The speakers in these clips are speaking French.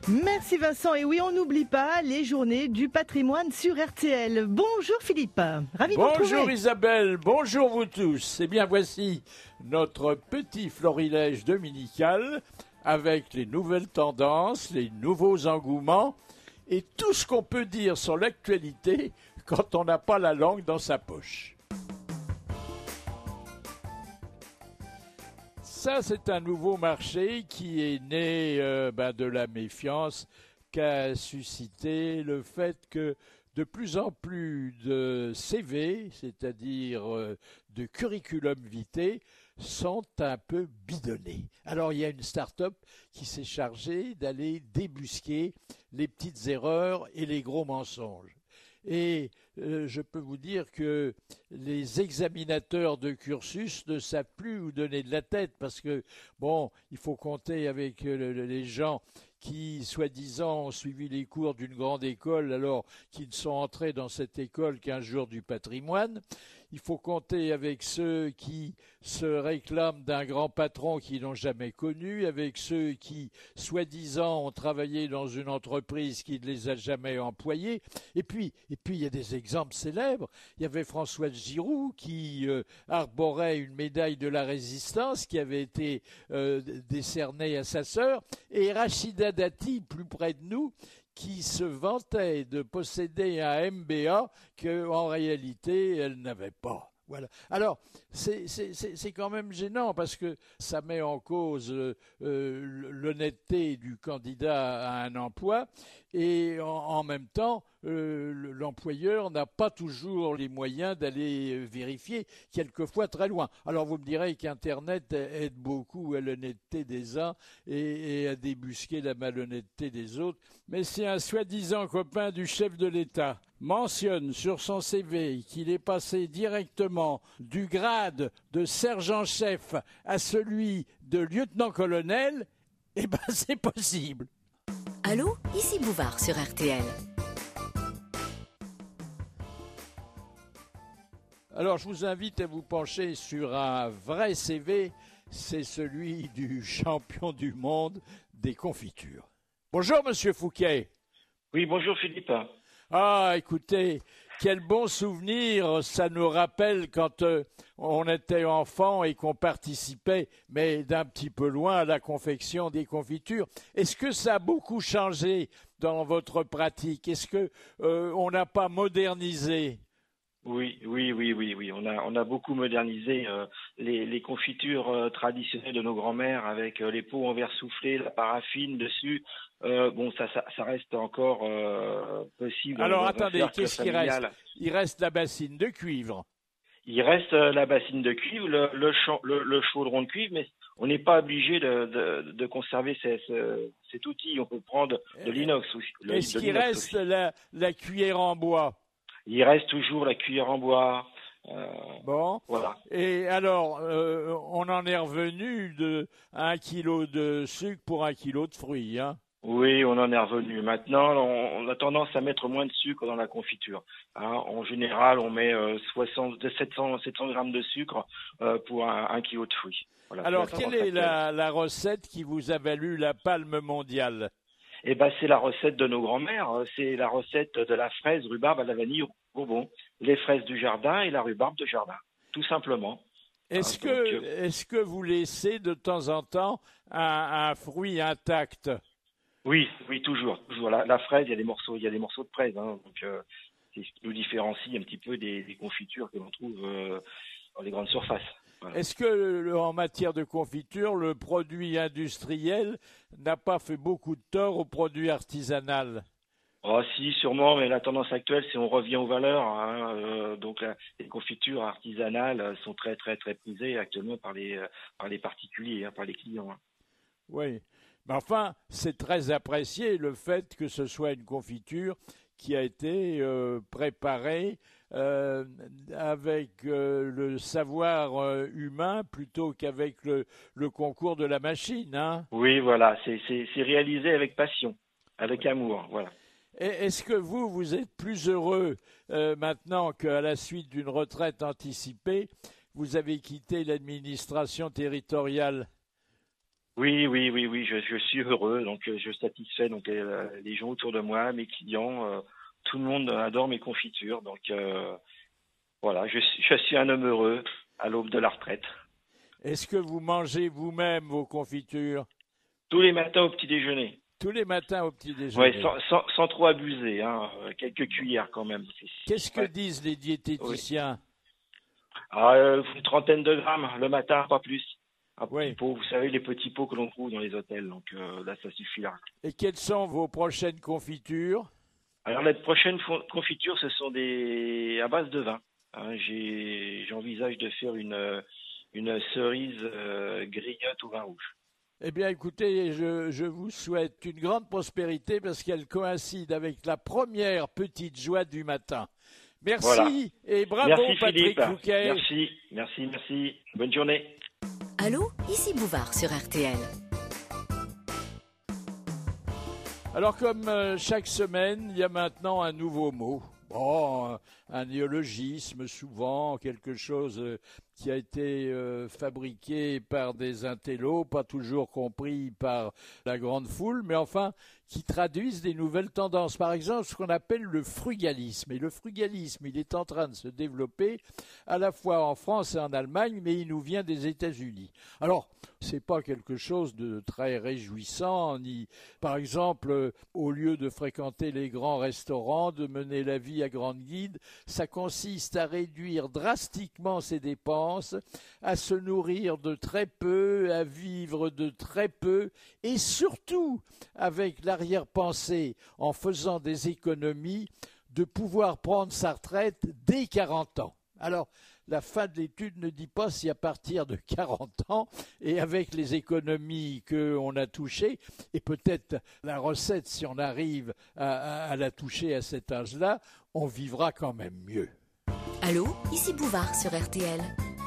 Merci Vincent. Et oui, on n'oublie pas les journées du patrimoine sur RTL. Bonjour Philippe, ravi de vous retrouver. Bonjour Isabelle, bonjour vous tous. Eh bien voici notre petit florilège dominical avec les nouvelles tendances, les nouveaux engouements et tout ce qu'on peut dire sur l'actualité quand on n'a pas la langue dans sa poche. Ça, c'est un nouveau marché qui est né de la méfiance qu'a suscité le fait que de plus en plus de CV, c'est-à-dire de curriculum vitae, sont un peu bidonnés. Alors il y a une start-up qui s'est chargée d'aller débusquer les petites erreurs et les gros mensonges. Et je peux vous dire que les examinateurs de cursus ne savent plus où donner de la tête parce que, bon, il faut compter avec les gens qui, soi-disant, ont suivi les cours d'une grande école alors qu'ils ne sont entrés dans cette école qu'un jour du patrimoine. Il faut compter avec ceux qui se réclament d'un grand patron qu'ils n'ont jamais connu, avec ceux qui, soi-disant, ont travaillé dans une entreprise qui ne les a jamais employés. Et puis, il y a des exemples célèbres. Il y avait Françoise Giroud qui arborait une médaille de la Résistance qui avait été décernée à sa sœur, et Rachida Dati, plus près de nous, qui se vantait de posséder un MBA qu'en réalité elle n'avait pas. Voilà. Alors, c'est quand même gênant parce que ça met en cause l'honnêteté du candidat à un emploi et en même temps, l'employeur n'a pas toujours les moyens d'aller vérifier, quelquefois très loin. Alors vous me direz qu'Internet aide beaucoup à l'honnêteté des uns et à débusquer la malhonnêteté des autres, mais si un soi-disant copain du chef de l'État mentionne sur son CV qu'il est passé directement du grade de sergent-chef à celui de lieutenant-colonel, eh ben c'est possible. Allô, ici Bouvard sur RTL. Alors je vous invite à vous pencher sur un vrai CV, c'est celui du champion du monde des confitures. Bonjour Monsieur Fouquet. Oui, bonjour Philippe. Ah, écoutez, quel bon souvenir, ça nous rappelle quand on était enfant et qu'on participait, mais d'un petit peu loin, à la confection des confitures. Est-ce que ça a beaucoup changé dans votre pratique? Est-ce que on n'a pas modernisé? Oui. On a beaucoup modernisé les confitures traditionnelles de nos grands-mères avec les pots en verre soufflé, la paraffine dessus. Ça reste encore possible. Alors attendez, qu'est-ce qui reste? Il reste la bassine de cuivre. Il reste la bassine de cuivre, le chaudron de cuivre, mais on n'est pas obligé de conserver cet outil. On peut prendre de l'inox aussi. Est-ce qu'il reste la cuillère en bois? Il reste toujours la cuillère en bois. Bon. Voilà. Et alors, on en est revenu de 1 kilo de sucre pour 1 kilo de fruits, hein? Oui, on en est revenu. Maintenant, on a tendance à mettre moins de sucre dans la confiture. Hein, en général, on met 700 grammes de sucre pour 1 kilo de fruits. Voilà, alors, quelle est la recette qui vous a valu la palme mondiale? Eh ben, c'est la recette de nos grands-mères. C'est la recette de la fraise, rhubarbe à la vanille au bourbon. Les fraises du jardin et la rhubarbe de jardin, tout simplement. Est-ce que vous laissez de temps en temps un fruit intact? Oui, toujours. La fraise, il y a des morceaux de fraise. Hein, donc, c'est ce qui nous différencie un petit peu des confitures que l'on trouve dans les grandes surfaces. Voilà. Est-ce que, en matière de confiture, le produit industriel n'a pas fait beaucoup de tort au produit artisanal? Oh, si, sûrement, mais la tendance actuelle, c'est on revient aux valeurs. Hein, donc, les confitures artisanales sont très, très, très prisées actuellement par les particuliers, hein, par les clients. Hein. Oui, mais enfin, c'est très apprécié le fait que ce soit une confiture qui a été préparée avec le savoir humain plutôt qu'avec le concours de la machine. Hein. Oui, voilà, c'est réalisé avec passion, avec amour, voilà. Est-ce que vous êtes plus heureux maintenant qu'à la suite d'une retraite anticipée, vous avez quitté l'administration territoriale? Oui, oui, oui, oui, je suis heureux, donc je satisfais donc les gens autour de moi, mes clients, tout le monde adore mes confitures, donc voilà, je suis un homme heureux à l'aube de la retraite. Est-ce que vous mangez vous-même vos confitures Tous les matins au petit déjeuner. tous les matins au petit Ouais, déjeuner? sans trop abuser, hein, quelques cuillères quand même. Qu'est-ce que Ouais, disent les oui. diététiciens? Une trentaine de grammes le matin, pas plus. Un petit Oui. pot, vous savez, les petits pots que l'on trouve dans les hôtels, donc là, ça suffira. Et quelles sont vos prochaines confitures? Alors, les prochaines confitures, ce sont à base de vin. Hein, j'envisage de faire une cerise griotte au vin rouge. Eh bien, écoutez, je vous souhaite une grande prospérité parce qu'elle coïncide avec la première petite joie du matin. Voilà. Merci et bravo Merci Patrick Philippe. Fouquet. Merci. Bonne journée. Allô, ici Bouvard sur RTL. Alors, comme chaque semaine, il y a maintenant un nouveau mot. Bon, un néologisme, souvent, quelque chose qui a été fabriqué par des intellos, pas toujours compris par la grande foule, mais enfin, qui traduisent des nouvelles tendances. Par exemple, ce qu'on appelle le frugalisme. Et le frugalisme, il est en train de se développer à la fois en France et en Allemagne, mais il nous vient des États-Unis. Alors, c'est pas quelque chose de très réjouissant, ni, par exemple, au lieu de fréquenter les grands restaurants, de mener la vie à grande guide, ça consiste à réduire drastiquement ses dépenses, à se nourrir de très peu, à vivre de très peu, et surtout, avec l'arrière-pensée, en faisant des économies, de pouvoir prendre sa retraite dès 40 ans. Alors, la fin de l'étude ne dit pas si à partir de 40 ans, et avec les économies qu'on a touchées, et peut-être la recette, si on arrive à la toucher à cet âge-là, on vivra quand même mieux. Allô, ici Bouvard sur RTL.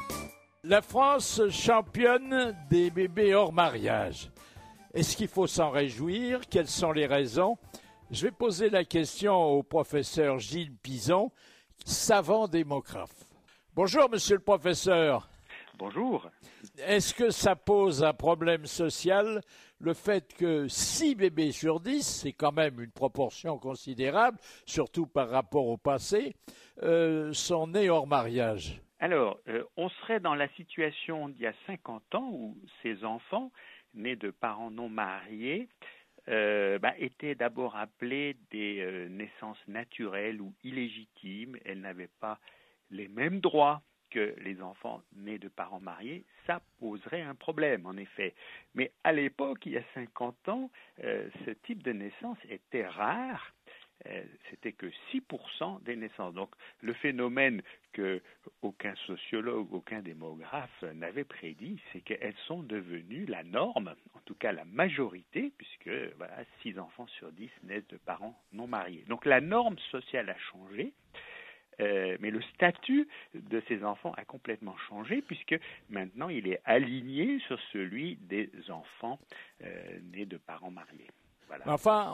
La France championne des bébés hors mariage. Est-ce qu'il faut s'en réjouir? Quelles sont les raisons? Je vais poser la question au professeur Gilles Pizon, savant démographe. Bonjour, monsieur le professeur. Bonjour. Est-ce que ça pose un problème social, le fait que 6 bébés sur 10, c'est quand même une proportion considérable, surtout par rapport au passé, sont nés hors mariage? Alors, on serait dans la situation d'il y a 50 ans où ces enfants, nés de parents non mariés, étaient d'abord appelés des naissances naturelles ou illégitimes. Elles n'avaient pas les mêmes droits que les enfants nés de parents mariés. Ça poserait un problème, en effet. Mais à l'époque, il y a 50 ans, ce type de naissance était rare. C'était que 6% des naissances. Donc le phénomène que aucun sociologue, aucun démographe n'avait prédit, c'est qu'elles sont devenues la norme, en tout cas la majorité, puisque 6 enfants sur 10 naissent de parents non mariés. Donc la norme sociale a changé. Mais le statut de ces enfants a complètement changé puisque maintenant il est aligné sur celui des enfants nés de parents mariés. Voilà. Enfin,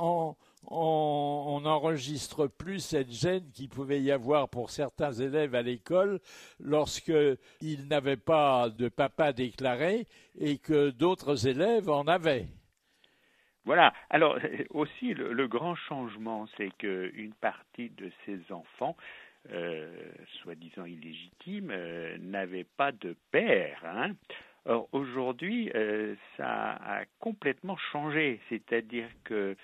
on n'enregistre plus cette gêne qu'il pouvait y avoir pour certains élèves à l'école lorsqu'ils n'avaient pas de papa déclaré et que d'autres élèves en avaient. Voilà. Alors aussi le grand changement, c'est qu'une partie de ces enfants soi-disant illégitimes, n'avaient pas de père. Or, aujourd'hui, ça a complètement changé. C'est-à-dire que,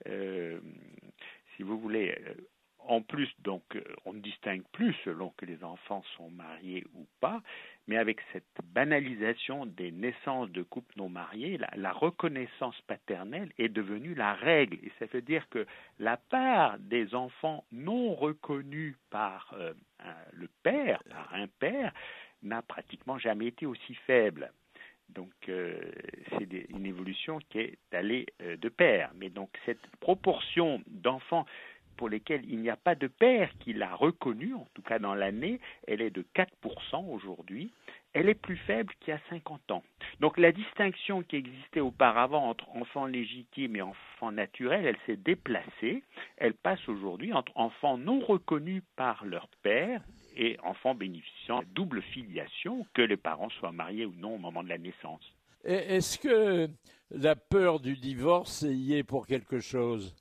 si vous voulez, en plus, donc, on ne distingue plus selon que les enfants sont mariés ou pas, mais avec cette banalisation des naissances de couples non mariés, la reconnaissance paternelle est devenue la règle. Et ça veut dire que la part des enfants non reconnus par le père, par un père, n'a pratiquement jamais été aussi faible. Donc, c'est une évolution qui est allée de pair. Mais donc, cette proportion d'enfants pour lesquels il n'y a pas de père qui l'a reconnu, en tout cas dans l'année, elle est de 4% aujourd'hui. Elle est plus faible qu'il y a 50 ans. Donc la distinction qui existait auparavant entre enfants légitimes et enfants naturels, elle s'est déplacée. Elle passe aujourd'hui entre enfants non reconnus par leur père et enfants bénéficiant de double filiation, que les parents soient mariés ou non au moment de la naissance. Est-ce que la peur du divorce y est pour quelque chose?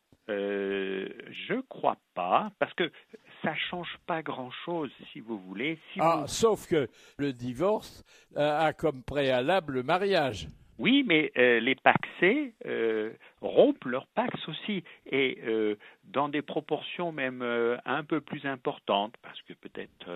Je crois pas, parce que ça change pas grand-chose, si vous voulez. Sauf que le divorce a comme préalable le mariage. Oui, mais les pacsés rompent leur pax aussi, et dans des proportions même un peu plus importantes, parce que peut-être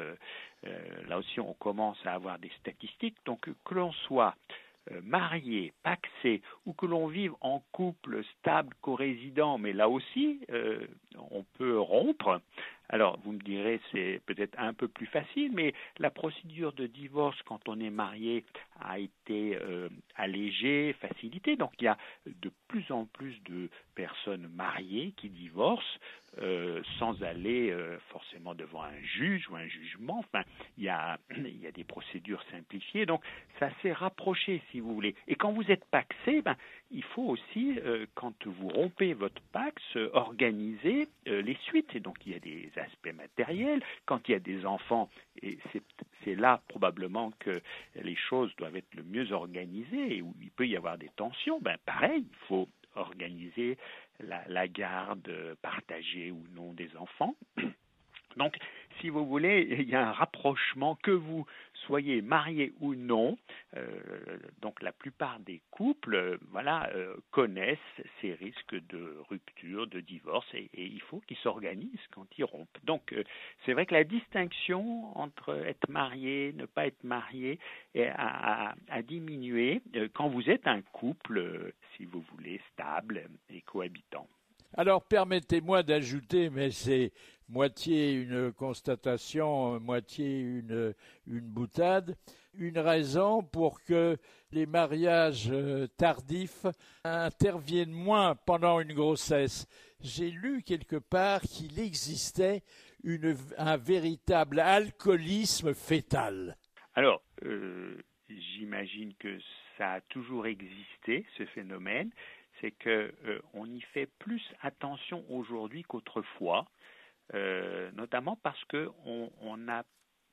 là aussi on commence à avoir des statistiques. Donc que l'on soit marié, pacsé, ou que l'on vive en couple stable, co-résident, mais là aussi on peut rompre. Alors, vous me direz, c'est peut-être un peu plus facile, mais la procédure de divorce quand on est marié a été allégée, facilitée. Donc, il y a de plus en plus de personnes mariées qui divorcent sans aller forcément devant un juge ou un jugement. Enfin, il y a des procédures simplifiées. Donc, ça s'est rapproché, si vous voulez. Et quand vous êtes pacsé, il faut aussi, quand vous rompez votre pax, organiser les suites. Et donc, il y a des aspects matériels. Quand il y a des enfants, et c'est là probablement que les choses doivent être le mieux organisées et où il peut y avoir des tensions. Pareil, il faut organiser la garde partagée ou non des enfants. Donc, si vous voulez, il y a un rapprochement, que vous soyez marié ou non. Donc, la plupart des couples, connaissent ces risques de rupture, de divorce, et il faut qu'ils s'organisent quand ils rompent. Donc, c'est vrai que la distinction entre être marié, ne pas être marié, a diminué quand vous êtes un couple, si vous voulez, stable et cohabitant. Alors, permettez-moi d'ajouter, mais c'est moitié une constatation, moitié une boutade, une raison pour que les mariages tardifs interviennent moins pendant une grossesse. J'ai lu quelque part qu'il existait un véritable alcoolisme fœtal. Alors, j'imagine que ça a toujours existé, ce phénomène. C'est qu'on y fait plus attention aujourd'hui qu'autrefois, notamment parce qu'on a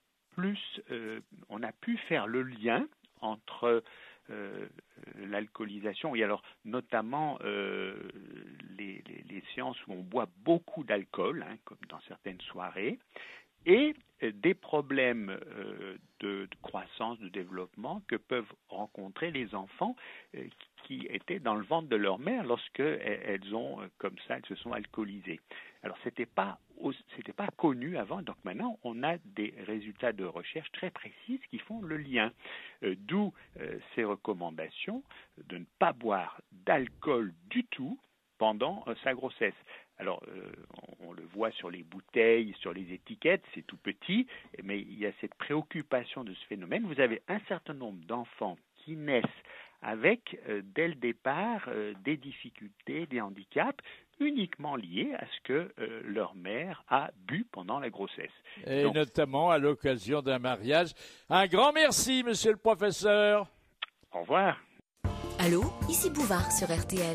pu faire le lien entre l'alcoolisation, et alors notamment les séances où on boit beaucoup d'alcool, comme dans certaines soirées, et des problèmes de croissance, de développement que peuvent rencontrer les enfants qui étaient dans le ventre de leur mère lorsque elles se sont alcoolisées. Alors c'était pas connu avant, donc maintenant on a des résultats de recherche très précises qui font le lien. D'où ces recommandations de ne pas boire d'alcool du tout pendant sa grossesse. Alors, on le voit sur les bouteilles, sur les étiquettes, c'est tout petit, mais il y a cette préoccupation de ce phénomène. Vous avez un certain nombre d'enfants qui naissent avec, dès le départ, des difficultés, des handicaps, uniquement liés à ce que leur mère a bu pendant la grossesse. Et donc, notamment à l'occasion d'un mariage. Un grand merci, monsieur le professeur. Au revoir. Allô, ici Bouvard sur RTL.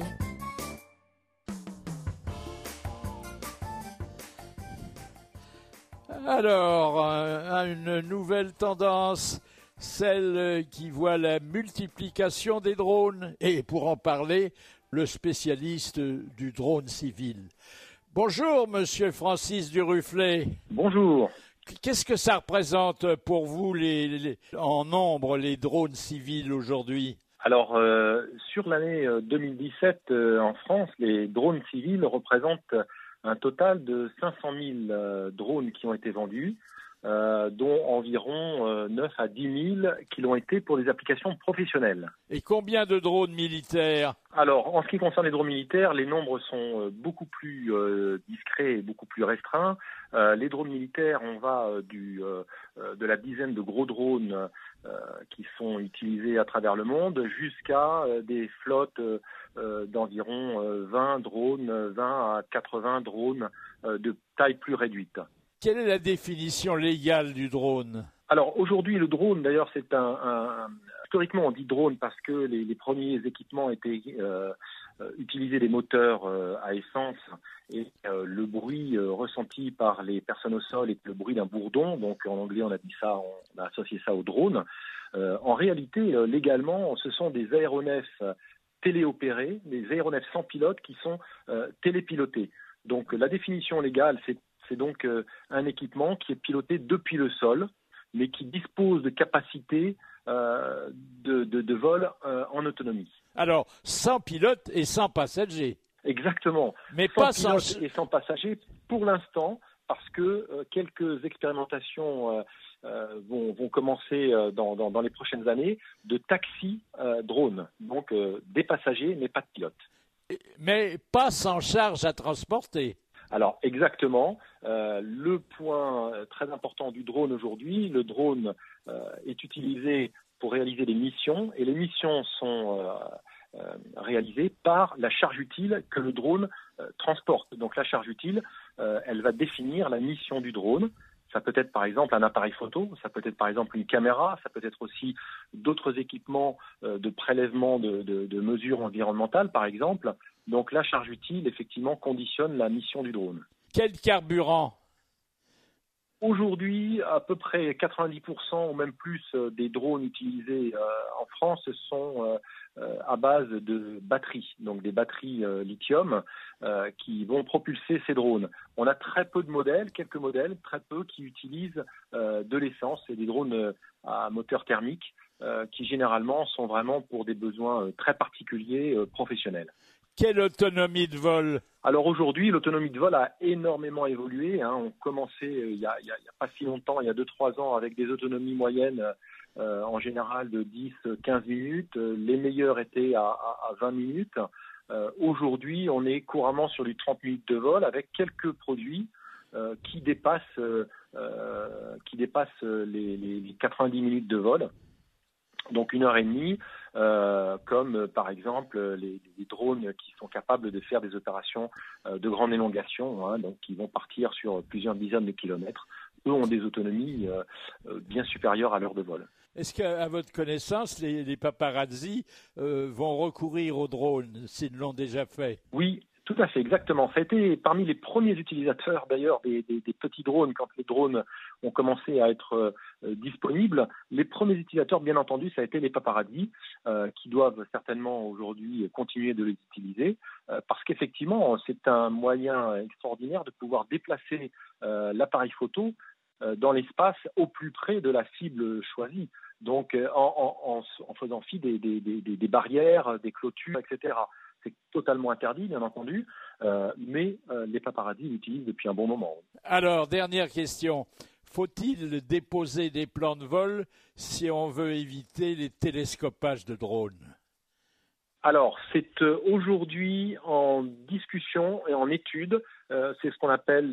Alors, une nouvelle tendance, celle qui voit la multiplication des drones. Et pour en parler, le spécialiste du drone civil. Bonjour, monsieur Francis Duruflet. Bonjour. Qu'est-ce que ça représente pour vous, en nombre, les drones civils aujourd'hui ? Alors, sur l'année 2017, en France, les drones civils représentent un total de 500 000 drones qui ont été vendus, dont environ 9 à 10 000 qui l'ont été pour des applications professionnelles. Et combien de drones militaires ? Alors, en ce qui concerne les drones militaires, les nombres sont beaucoup plus discrets et beaucoup plus restreints. Les drones militaires, on va de la dizaine de gros drones qui sont utilisés à travers le monde jusqu'à des flottes d'environ 20 drones, 20 à 80 drones de taille plus réduite. Quelle est la définition légale du drone ? Alors aujourd'hui, le drone, d'ailleurs, c'est historiquement on dit drone parce que les premiers équipements étaient utilisaient des moteurs à essence et le bruit ressenti par les personnes au sol est le bruit d'un bourdon. Donc en anglais, on a associé ça au drone. En réalité, légalement, ce sont des aéronefs téléopérés, des aéronefs sans pilote qui sont télépilotés. Donc la définition légale, c'est donc un équipement qui est piloté depuis le sol, mais qui dispose de capacités de vol en autonomie. Alors, sans pilote et sans passager. Exactement. Mais sans pas pilote sans... et sans passager pour l'instant, parce que quelques expérimentations vont commencer dans les prochaines années de taxi drone, donc des passagers mais pas de pilote. Mais pas sans charge à transporter. Alors exactement, le point très important du drone aujourd'hui, le drone est utilisé pour réaliser des missions et les missions sont réalisées par la charge utile que le drone transporte. Donc la charge utile, elle va définir la mission du drone. Ça peut être par exemple un appareil photo, ça peut être par exemple une caméra, ça peut être aussi d'autres équipements de prélèvement de mesures environnementales par exemple. Donc la charge utile effectivement conditionne la mission du drone. Quel carburant ? Aujourd'hui, à peu près 90% ou même plus des drones utilisés en France sont à base de batteries, donc des batteries lithium qui vont propulser ces drones. On a très peu de modèles, quelques modèles, très peu qui utilisent de l'essence et des drones à moteur thermique qui généralement sont vraiment pour des besoins très particuliers professionnels. Quelle autonomie de vol ? Alors aujourd'hui, l'autonomie de vol a énormément évolué. On commençait il y a pas si longtemps, il y a 2-3 ans, avec des autonomies moyennes en général de 10-15 minutes. Les meilleures étaient à 20 minutes. Aujourd'hui, on est couramment sur du 30 minutes de vol avec quelques produits qui dépassent les 90 minutes de vol. Donc 1h30, comme par exemple les drones qui sont capables de faire des opérations de grande élongation, donc qui vont partir sur plusieurs dizaines de kilomètres. Eux ont des autonomies bien supérieures à l'heure de vol. Est-ce qu'à votre connaissance, les paparazzi vont recourir aux drones s'ils l'ont déjà fait ? Oui. Tout à fait, exactement. Ça a été parmi les premiers utilisateurs d'ailleurs des petits drones quand les drones ont commencé à être disponibles. Les premiers utilisateurs, bien entendu, ça a été les paparazzi qui doivent certainement aujourd'hui continuer de les utiliser parce qu'effectivement, c'est un moyen extraordinaire de pouvoir déplacer l'appareil photo dans l'espace au plus près de la cible choisie. Donc en faisant fi des barrières, des clôtures, etc. C'est totalement interdit, bien entendu, mais les paparazzi l'utilisent depuis un bon moment. Alors, dernière question. Faut-il déposer des plans de vol si on veut éviter les télescopages de drones ? Alors, c'est aujourd'hui en discussion et en étude. C'est ce qu'on appelle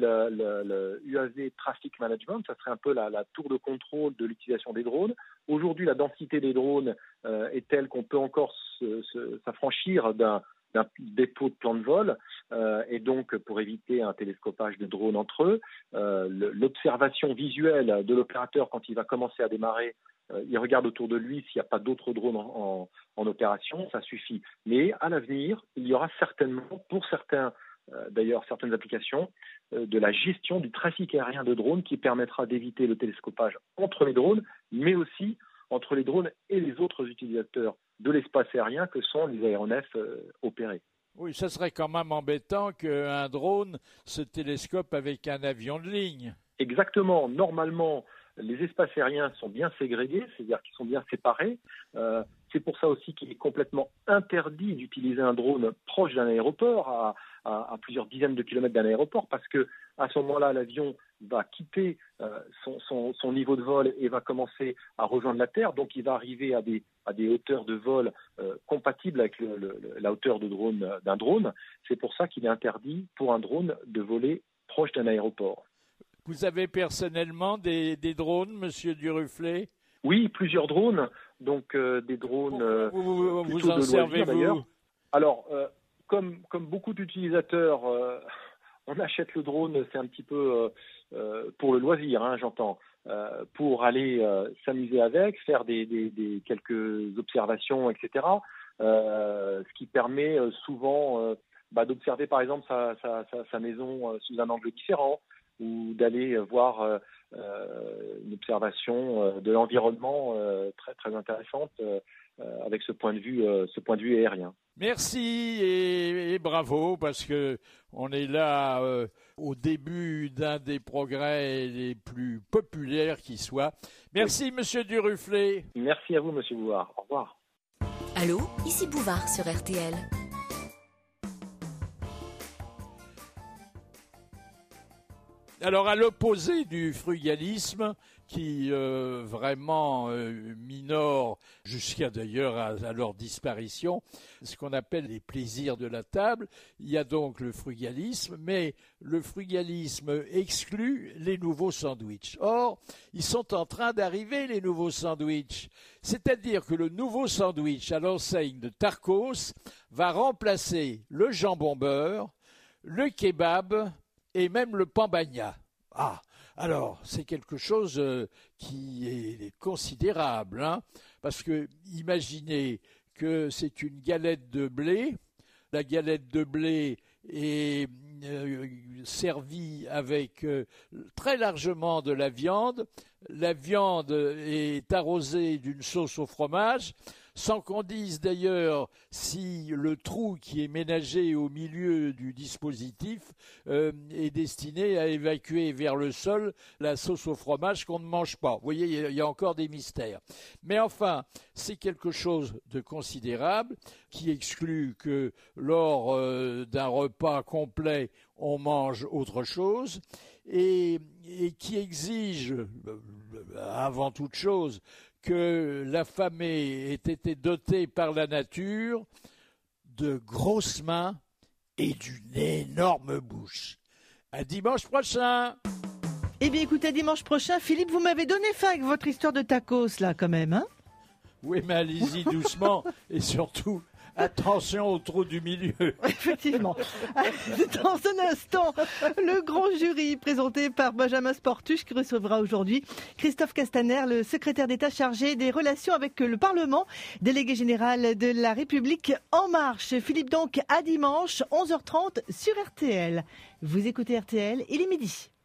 le UAV Traffic Management. Ça serait un peu la tour de contrôle de l'utilisation des drones. Aujourd'hui, la densité des drones est telle qu'on peut encore s'affranchir d'un dépôt de plan de vol et donc pour éviter un télescopage de drones entre eux, l'observation visuelle de l'opérateur quand il va commencer à démarrer, il regarde autour de lui s'il n'y a pas d'autres drones en opération, ça suffit. Mais à l'avenir, il y aura certainement pour certaines applications de la gestion du trafic aérien de drones qui permettra d'éviter le télescopage entre les drones, mais aussi entre les drones et les autres utilisateurs de l'espace aérien que sont les aéronefs opérés. Oui, ça serait quand même embêtant qu'un drone se télescope avec un avion de ligne. Exactement. Normalement, les espaces aériens sont bien ségrégés, c'est-à-dire qu'ils sont bien séparés. C'est pour ça aussi qu'il est complètement interdit d'utiliser un drone proche d'un aéroport, à plusieurs dizaines de kilomètres d'un aéroport, parce que à ce moment-là, l'avion va quitter son niveau de vol et va commencer à rejoindre la Terre. Donc, il va arriver à des hauteurs de vol compatibles avec la hauteur d'un drone. C'est pour ça qu'il est interdit pour un drone de voler proche d'un aéroport. Vous avez personnellement des drones, Monsieur Duruflé ? Oui, plusieurs drones. Donc, des drones vous en servez d'ailleurs. Alors, comme beaucoup d'utilisateurs, on achète le drone, c'est un petit peu pour le loisir, j'entends, pour aller s'amuser avec, faire des quelques observations, etc. Ce qui permet souvent d'observer par exemple sa maison sous un angle différent ou d'aller voir une observation de l'environnement très très intéressante avec ce point de vue aérien. Merci et bravo, parce que on est là au début d'un des progrès les plus populaires qui soit. Merci Monsieur Duruflé. Merci à vous Monsieur Bouvard. Au revoir. Allô, ici Bouvard sur RTL. Alors, à l'opposé du frugalisme, qui vraiment minore jusqu'à d'ailleurs à leur disparition, ce qu'on appelle les plaisirs de la table, il y a donc le frugalisme, mais le frugalisme exclut les nouveaux sandwichs. Or, ils sont en train d'arriver, les nouveaux sandwichs. C'est-à-dire que le nouveau sandwich à l'enseigne de Tarkos va remplacer le jambon beurre, le kebab et même le pambagna. Ah, alors, c'est quelque chose qui est considérable, hein, parce que imaginez que c'est une galette de blé. La galette de blé est servie avec très largement de la viande. La viande est arrosée d'une sauce au fromage, sans qu'on dise d'ailleurs si le trou qui est ménagé au milieu du dispositif est destiné à évacuer vers le sol la sauce au fromage qu'on ne mange pas. Vous voyez, il y a encore des mystères. Mais enfin, c'est quelque chose de considérable qui exclut que lors d'un repas complet, on mange autre chose et qui exige, avant toute chose, que l'affamé ait été doté par la nature de grosses mains et d'une énorme bouche. À dimanche prochain. Eh bien, écoutez, à dimanche prochain, Philippe, vous m'avez donné faim avec votre histoire de tacos, là, quand même, hein? Oui, mais allez-y doucement et surtout, attention au trou du milieu. Effectivement. Dans un instant, le grand jury présenté par Benjamin Sportuche qui recevra aujourd'hui Christophe Castaner, le secrétaire d'État chargé des relations avec le Parlement, délégué général de La République En Marche. Philippe, donc, à dimanche, 11h30 sur RTL. Vous écoutez RTL, il est midi.